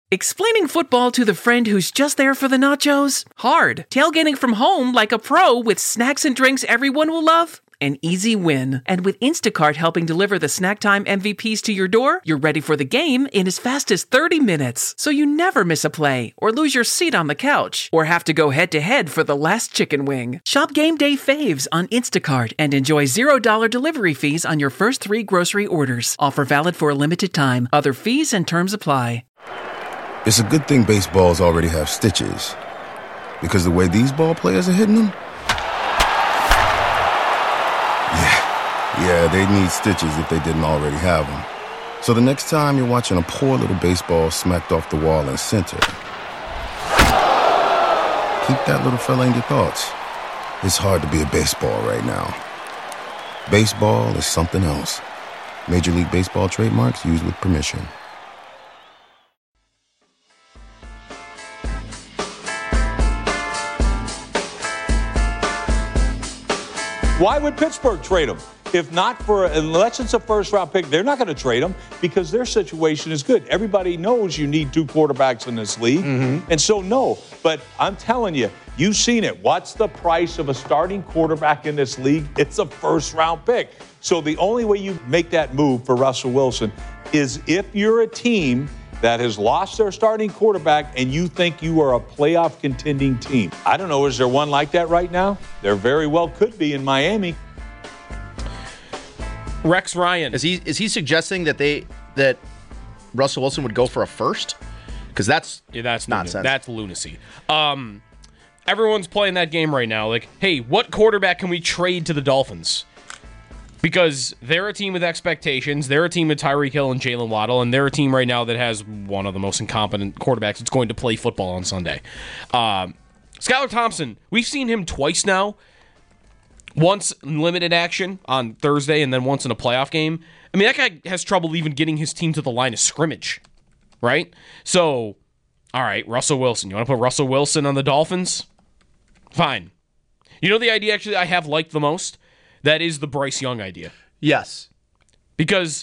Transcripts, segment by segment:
Explaining football to the friend who's just there for the nachos? Hard. Tailgating from home like a pro with snacks and drinks everyone will love? An easy win. And with Instacart helping deliver the snack time MVPs to your door, you're ready for the game in as fast as 30 minutes. So you never miss a play, or lose your seat on the couch, or have to go head-to-head for the last chicken wing. Shop Game Day Faves on Instacart and enjoy $0 delivery fees on your first 3 grocery orders. Offer valid for a limited time. Other fees and terms apply. It's a good thing baseballs already have stitches, because the way these ball players are hitting them, yeah, they'd need stitches if they didn't already have them. So the next time you're watching a poor little baseball smacked off the wall in center, keep that little fella in your thoughts. It's hard to be a baseball right now. Baseball is something else. Major League Baseball trademarks used with permission. Why would Pittsburgh trade him? If not for, unless it's a first-round pick, they're not going to trade him because their situation is good. Everybody knows you need 2 quarterbacks in this league, and so no. But I'm telling you, you've seen it. What's the price of a starting quarterback in this league? It's a first-round pick. So the only way you make that move for Russell Wilson is if you're a team that has lost their starting quarterback and you think you are a playoff contending team. I don't know, is there one like that right now? There very well could be in Miami. Rex Ryan. Is he suggesting that Russell Wilson would go for a first? Because that's nonsense. That's lunacy. Everyone's playing that game right now. Like, hey, what quarterback can we trade to the Dolphins? Because they're a team with expectations. They're a team with Tyreek Hill and Jalen Waddle, and they're a team right now that has one of the most incompetent quarterbacks that's going to play football on Sunday. Skylar Thompson, we've seen him twice now. Once in limited action on Thursday and then once in a playoff game. I mean, that guy has trouble even getting his team to the line of scrimmage, right? So, all right, Russell Wilson. You want to put Russell Wilson on the Dolphins? Fine. You know the idea actually I have liked the most? That is the Bryce Young idea. Yes. Because,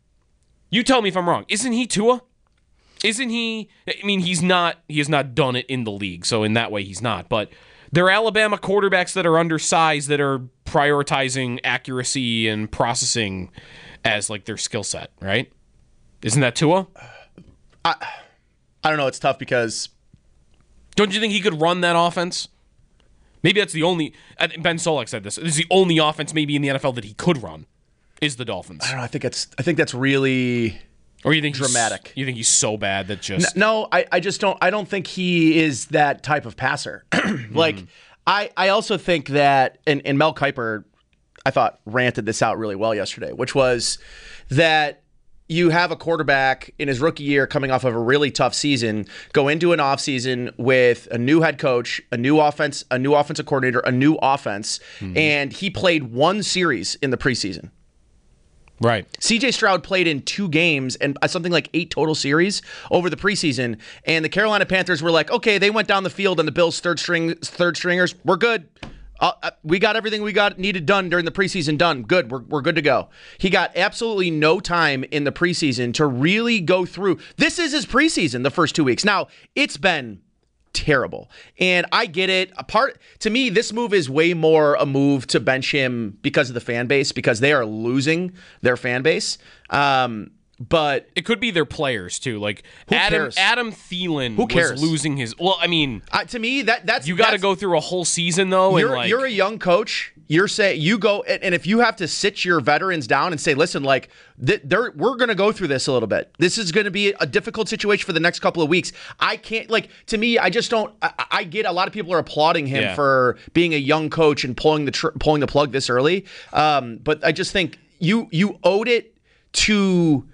you tell me if I'm wrong, isn't he Tua? Isn't he? I mean, he has not done it in the league, so in that way he's not. But they're Alabama quarterbacks that are undersized that are prioritizing accuracy and processing as like their skill set, right? Isn't that Tua? I don't know. It's tough because... Don't you think he could run that offense? Maybe that's the only... Ben Solak said this. This is the only offense maybe in the NFL that he could run, is the Dolphins. I don't know. I think that's really... Or you think dramatic? You think he's so bad that just... No, I just don't. I don't think he is that type of passer. Like, I also think that... And Mel Kiper, I thought, ranted this out really well yesterday, which was that... You have a quarterback in his rookie year coming off of a really tough season, go into an offseason with a new head coach, a new offensive coordinator, a new offense, and he played 1 series in the preseason. Right. CJ Stroud played in 2 games and something like 8 total series over the preseason, and the Carolina Panthers were like, okay, they went down the field and the Bills' third stringers, we're good. We got everything we needed done during the preseason done. Good. We're good to go. He got absolutely no time in the preseason to really go through. This is his preseason, the first 2 weeks. Now, it's been terrible. And I get it. To me, this move is way more a move to bench him because of the fan base, because they are losing their fan base. But it could be their players too. Like Adam Thielen was losing his. Well, I mean, to me that's you got to go through a whole season though. You're a young coach. You go, and if you have to sit your veterans down and say, listen, like we're going to go through this a little bit. This is going to be a difficult situation for the next couple of weeks. I can't to me. I just don't. I get a lot of people are applauding him for being a young coach and pulling the plug this early. But I just think you owed it to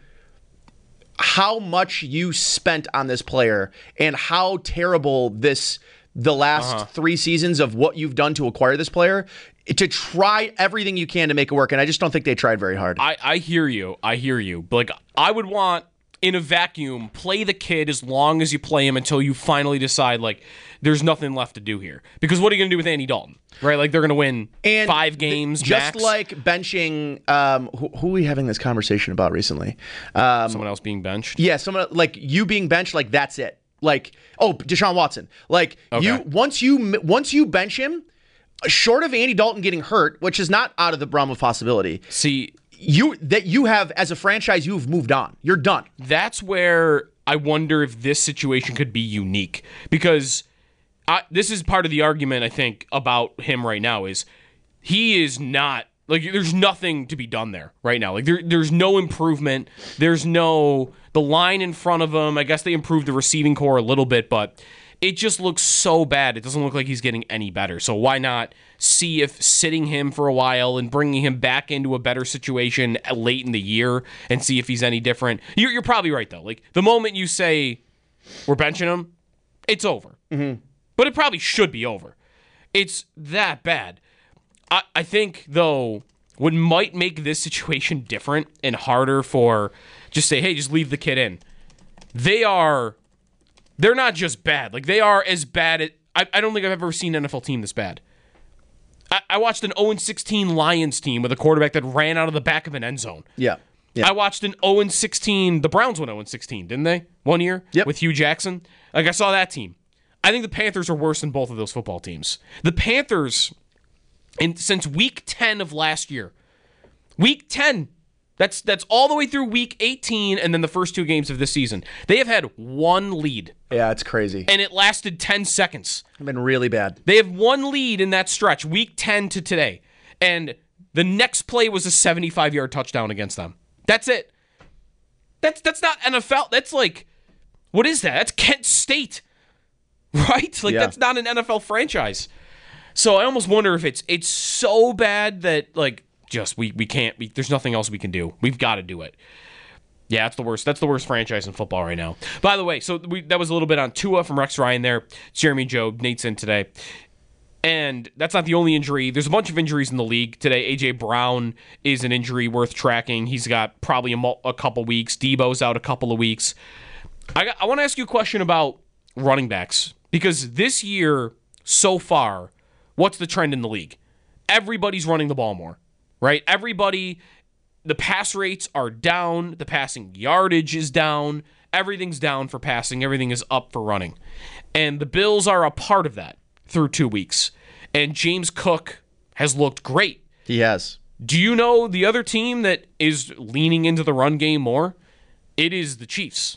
how much you spent on this player and how terrible the last 3 seasons of what you've done to acquire this player, to try everything you can to make it work. And I just don't think they tried very hard. I hear you. But like, I would want in a vacuum, play the kid as long as you play him until you finally decide, like, there's nothing left to do here. Because what are you going to do with Andy Dalton? Right? Like, they're going to win 5 games just max. like benching, who are we having this conversation about recently? Someone else being benched? Yeah, someone like you being benched, like that's it. Like, Deshaun Watson. Like, Okay. once you bench him, short of Andy Dalton getting hurt, which is not out of the realm of possibility. See, you have, as a franchise, you've moved on. You're done. that's where I wonder if this situation could be unique. Because this is part of the argument, I think, about him right now is he is not, like, there's nothing to be done there right now. Like, there's no improvement. There's no, the line in front of him, I guess they improved the receiving core a little bit, but it just looks so bad. It doesn't look like he's getting any better. So why not see if sitting him for a while and bringing him back into a better situation late in the year and see if he's any different? You're probably right, though. Like, the moment you say we're benching him, it's over. Mm-hmm. But it probably should be over. It's that bad. I think, though, what might make this situation different and harder for just say, hey, just leave the kid in. They're not just bad. Like, they are as bad. I don't think I've ever seen an NFL team this bad. I watched an 0-16 Lions team with a quarterback that ran out of the back of an end zone. Yeah. I watched an 0-16. The Browns went 0-16, didn't they? 1 year? Yep. With Hugh Jackson. Like, I saw that team. I think the Panthers are worse than both of those football teams. The Panthers, since week 10 of last year, week 10, that's all the way through week 18 and then the first 2 games of this season, they have had 1 lead. Yeah, it's crazy. And it lasted 10 seconds. It's been really bad. They have 1 lead in that stretch, week 10 to today. And the next play was a 75-yard touchdown against them. That's it. That's not NFL. That's like, what is that? That's Kent State. Right? Like, That's not an NFL franchise. So I almost wonder if it's so bad that, like, just we can't, there's nothing else we can do. We've got to do it. Yeah, that's the worst. That's the worst franchise in football right now. By the way, so that was a little bit on Tua from Rex Ryan there. Jeremy Job, Nate's in today. And that's not the only injury. There's a bunch of injuries in the league today. A.J. Brown is an injury worth tracking. He's got probably a couple weeks. Debo's out a couple of weeks. I want to ask you a question about running backs. Because this year, so far, what's the trend in the league? Everybody's running the ball more, right? Everybody, the pass rates are down. The passing yardage is down. Everything's down for passing. Everything is up for running. And the Bills are a part of that through 2 weeks. And James Cook has looked great. He has. Do you know the other team that is leaning into the run game more? It is the Chiefs.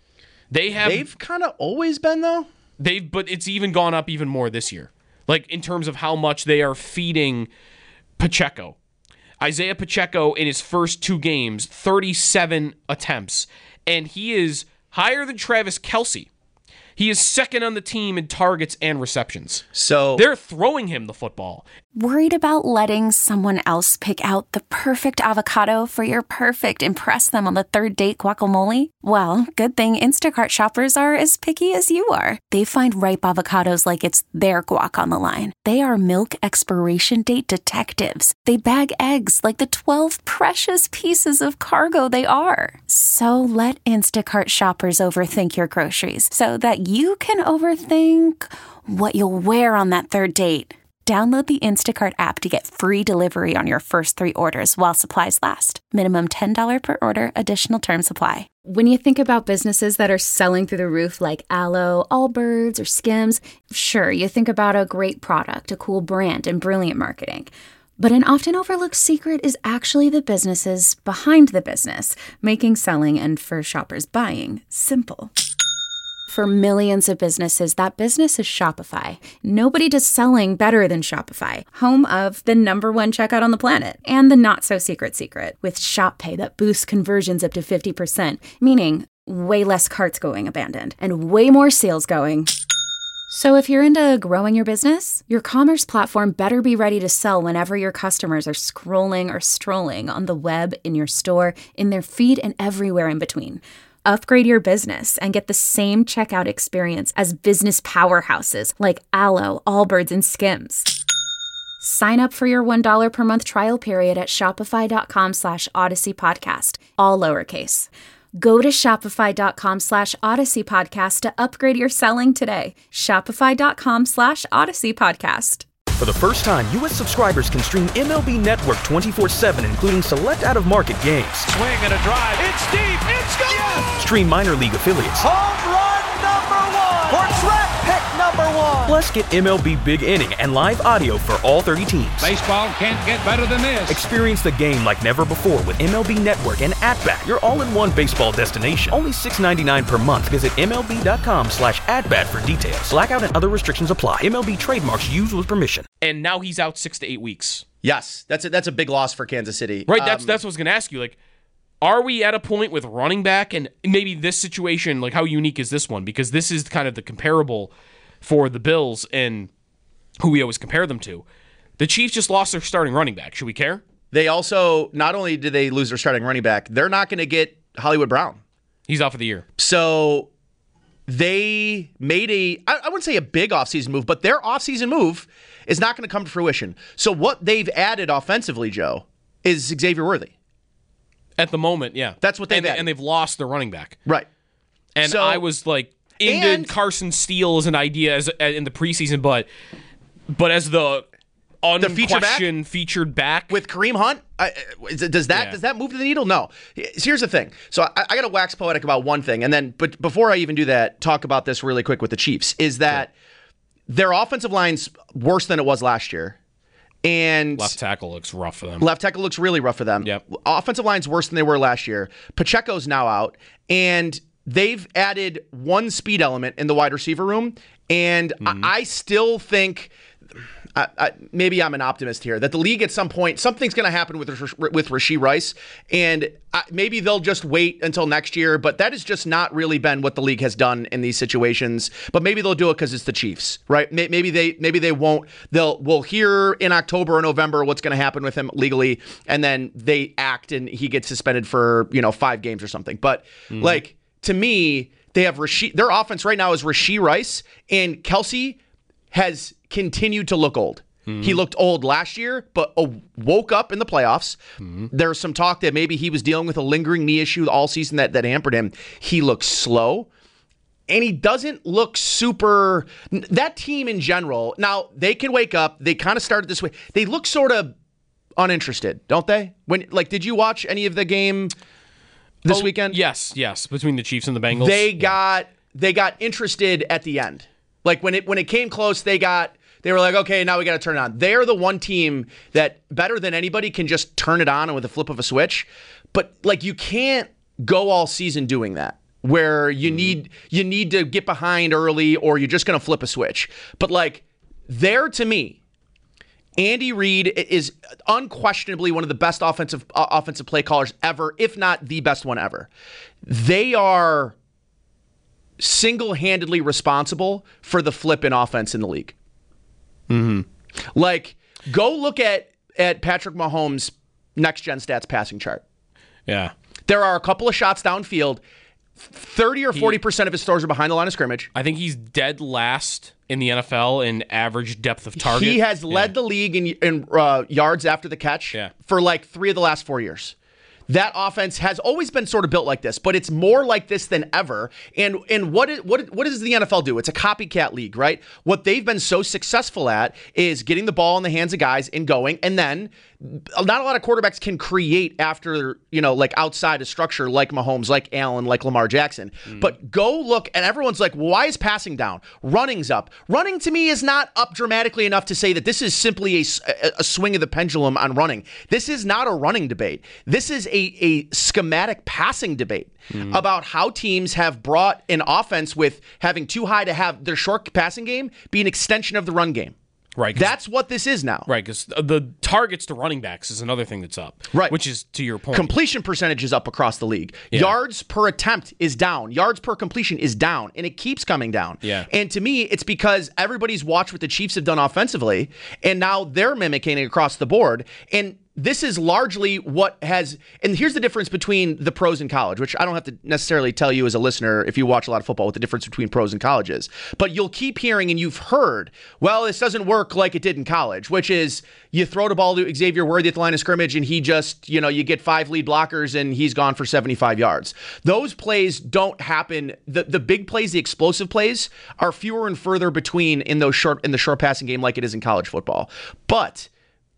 They've kind of always been, though. But it's even gone up even more this year. Like, in terms of how much they are feeding Pacheco. Isaiah Pacheco, in his first 2 games, 37 attempts. And he is higher than Travis Kelce. He is second on the team in targets and receptions. So they're throwing him the football. Worried about letting someone else pick out the perfect avocado for your perfect impress them on the 3rd date guacamole? Well, good thing Instacart shoppers are as picky as you are. They find ripe avocados like it's their guac on the line. They are milk expiration date detectives. They bag eggs like the 12 precious pieces of cargo they are. So let Instacart shoppers overthink your groceries so that you can overthink what you'll wear on that 3rd date. Download the Instacart app to get free delivery on your first 3 orders while supplies last. Minimum $10 per order. Additional terms apply. When you think about businesses that are selling through the roof like Aloe, Allbirds, or Skims, sure, you think about a great product, a cool brand, and brilliant marketing. But an often overlooked secret is actually the businesses behind the business, making selling and for shoppers buying simple. For millions of businesses, that business is Shopify. Nobody does selling better than Shopify, home of the #1 checkout on the planet and the not-so-secret secret with Shop Pay that boosts conversions up to 50%, meaning way less carts going abandoned and way more sales going. So if you're into growing your business, your commerce platform better be ready to sell whenever your customers are scrolling or strolling on the web, in your store, in their feed, and everywhere in between. Upgrade your business and get the same checkout experience as business powerhouses like Aloe, Allbirds, and Skims. Sign up for your $1 per month trial period at shopify.com/Odyssey podcast, all lowercase. Go to shopify.com/Odyssey Podcast to upgrade your selling today. Shopify.com/Odyssey Podcast. For the first time, U.S. subscribers can stream MLB Network 24/7, including select out-of-market games. Swing and a drive. It's deep. It's gone. Yes! Stream minor league affiliates. Home run number 1. Or draft pick number 1. Plus, get MLB Big Inning and live audio for all 30 teams. Baseball can't get better than this. Experience the game like never before with MLB Network and At-Bat, your all-in-one baseball destination. Only $6.99 per month. Visit MLB.com/AtBat for details. Blackout and other restrictions apply. MLB trademarks used with permission. And now he's out 6 to 8 weeks. Yes, that's a big loss for Kansas City. Right, that's what I was going to ask you. Like, are we at a point with running back and maybe this situation, like how unique is this one? Because this is kind of the comparable for the Bills and who we always compare them to. The Chiefs just lost their starting running back. Should we care? They also, not only did they lose their starting running back, they're not going to get Hollywood Brown. He's out for the year. So they made I wouldn't say a big offseason move, but their offseason move is not going to come to fruition. So what they've added offensively, Joe, is Xavier Worthy. At the moment, yeah. That's what they've added. And they've lost their running back. Right. And so, I was like, into Carson Steele as an idea in the preseason, but as the unquestioned featured back with Kareem Hunt, does that move the needle? No. Here's the thing. So I got to wax poetic about one thing, and then but before I even do that, talk about this really quick with the Chiefs. Is that their offensive line's worse than it was last year. And left tackle looks rough for them. Left tackle looks really rough for them. Yep. Offensive line's worse than they were last year. Pacheco's now out, and they've added one speed element in the wide receiver room. And I still think, maybe I'm an optimist here, that the league at some point, something's going to happen with Rashee Rice. And maybe they'll just wait until next year. But that has just not really been what the league has done in these situations. But maybe they'll do it because it's the Chiefs, right? Maybe they won't. We'll hear in October or November what's going to happen with him legally. And then they act and he gets suspended for 5 games or something. But to me, they have their offense right now is Rashee Rice, and Kelsey has continued to look old. He looked old last year, but woke up in the playoffs. There's some talk that maybe he was dealing with a lingering knee issue all season that hampered him. He looks slow, and he doesn't look super. That team in general, now they can wake up. They kind of started this way. They look sort of uninterested, don't they? Did you watch any of the game this weekend? Yes. Between the Chiefs and the Bengals. They got interested at the end. Like when it came close, they were like, okay, now we got to turn it on. They're the one team that better than anybody can just turn it on with a flip of a switch. But you can't go all season doing that, where you need to get behind early or you're just going to flip a switch. But there, to me, Andy Reid is unquestionably one of the best offensive play callers ever, if not the best one ever. They are single-handedly responsible for the flip in offense in the league. Go look at Patrick Mahomes' next-gen stats passing chart. Yeah. There are a couple of shots downfield. 30 or 40% of his throws are behind the line of scrimmage. I think he's dead last in the NFL in average depth of target. He has led the league in yards after the catch for 3 of the last 4 years. That offense has always been sort of built like this, but it's more like this than ever. And what does the NFL do? It's a copycat league, right? What they've been so successful at is getting the ball in the hands of guys and going, and then not a lot of quarterbacks can create after, outside of structure like Mahomes, like Allen, like Lamar Jackson. But go look, and everyone's like, well, why is passing down? Running's up. Running to me is not up dramatically enough to say that this is simply a swing of the pendulum on running. This is not a running debate. This is a schematic passing debate about how teams have brought an offense with having too high to have their short passing game be an extension of the run game. Right. That's what this is now. Right, because the targets to running backs is another thing that's up. Right. Which is, to your point. Completion percentage is up across the league. Yeah. Yards per attempt is down. Yards per completion is down, and it keeps coming down. Yeah. And to me, it's because everybody's watched what the Chiefs have done offensively, and now they're mimicking it across the board. And this is largely what has, and here's the difference between the pros and college, which I don't have to necessarily tell you as a listener if you watch a lot of football what the difference between pros and college is. But you'll keep hearing, and you've heard, well, this doesn't work like it did in college, which is you throw the ball to Xavier Worthy at the line of scrimmage and he just, you get 5 lead blockers and he's gone for 75 yards. Those plays don't happen. The big plays, the explosive plays are fewer and further between in the short passing game like it is in college football. But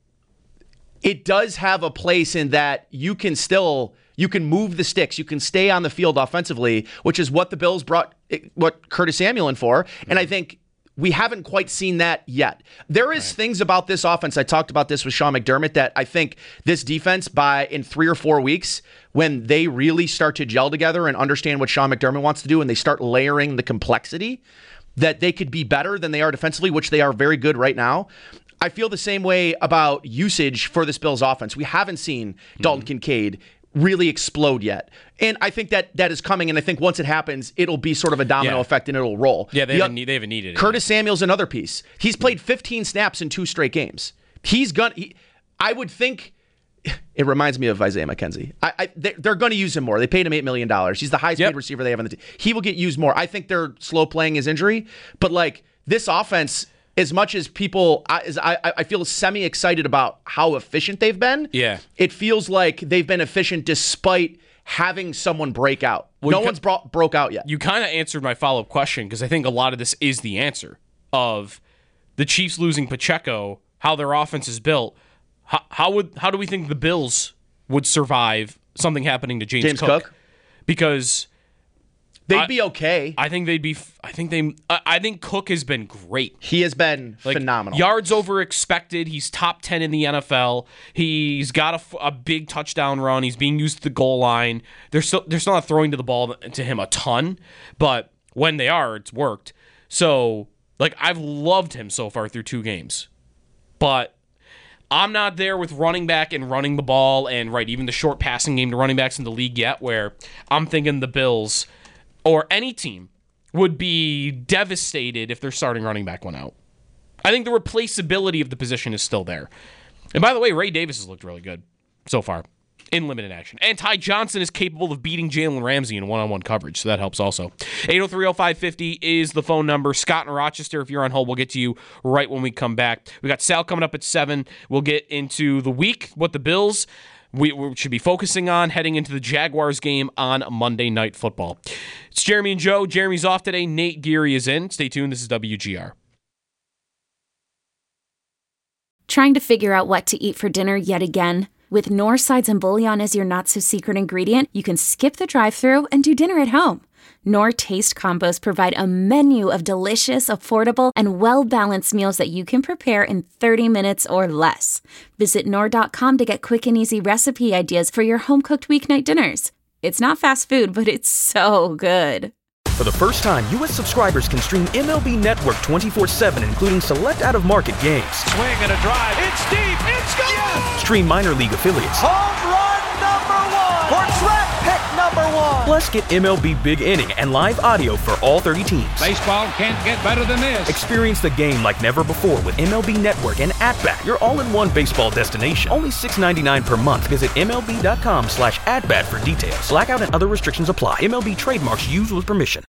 it does have a place in that you can move the sticks. You can stay on the field offensively, which is what the Bills brought what Curtis Samuel in for. And I think we haven't quite seen that yet. There is things about this offense. I talked about this with Sean McDermott that I think this defense in 3 or 4 weeks, when they really start to gel together and understand what Sean McDermott wants to do and they start layering the complexity, that they could be better than they are defensively, which they are very good right now. I feel the same way about usage for this Bills offense. We haven't seen Dalton Kincaid really explode yet. And I think that is coming, and I think once it happens, it'll be sort of a domino effect and it'll roll. Yeah, they haven't needed it. Curtis Samuel's another piece. He's played 15 snaps in 2 straight games. I would think, it reminds me of Isaiah McKenzie. They're going to use him more. They paid him $8 million. He's the highest paid receiver they have on the team. He will get used more. I think they're slow playing his injury, but this offense, as much as people, I feel semi-excited about how efficient they've been. Yeah. It feels like they've been efficient despite having someone break out. No one's broke out yet. You kind of answered my follow-up question because I think a lot of this is the answer of the Chiefs losing Pacheco, how their offense is built. How do we think the Bills would survive something happening to James Cook? Because they'd be okay. I think Cook has been great. He has been phenomenal. Yards over expected. He's top 10 in the NFL. He's got a big touchdown run. He's being used at the goal line. They're still not throwing the ball to him a ton, but when they are, it's worked. So, I've loved him so far through 2 games. But I'm not there with running back and running the ball and even the short passing game to running backs in the league yet, where I'm thinking the Bills or any team would be devastated if their starting running back went out. I think the replaceability of the position is still there. And by the way, Ray Davis has looked really good so far in limited action. And Ty Johnson is capable of beating Jalen Ramsey in one-on-one coverage, so that helps also. 803-0550 is the phone number. Scott in Rochester, if you're on hold, we'll get to you right when we come back. We got Sal coming up at 7. We'll get into the week, what the Bills we should be focusing on heading into the Jaguars game on Monday Night Football. It's Jeremy and Joe. Jeremy's off today. Nate Geary is in. Stay tuned. This is WGR. Trying to figure out what to eat for dinner yet again? With Knorr sides and bouillon as your not-so-secret ingredient, you can skip the drive-thru and do dinner at home. Knorr Taste Combos provide a menu of delicious, affordable, and well-balanced meals that you can prepare in 30 minutes or less. Visit Knorr.com to get quick and easy recipe ideas for your home-cooked weeknight dinners. It's not fast food, but it's so good. For the first time, U.S. subscribers can stream MLB Network 24/7, including select out-of-market games. Swing and a drive. It's deep. It's gone. Yes! Stream minor league affiliates. Home run #1 for draft pick #1. Plus, get MLB Big Inning and live audio for all 30 teams. Baseball can't get better than this. Experience the game like never before with MLB Network and At-Bat, your all-in-one baseball destination. Only $6.99 per month. Visit MLB.com/AtBat for details. Blackout and other restrictions apply. MLB trademarks used with permission.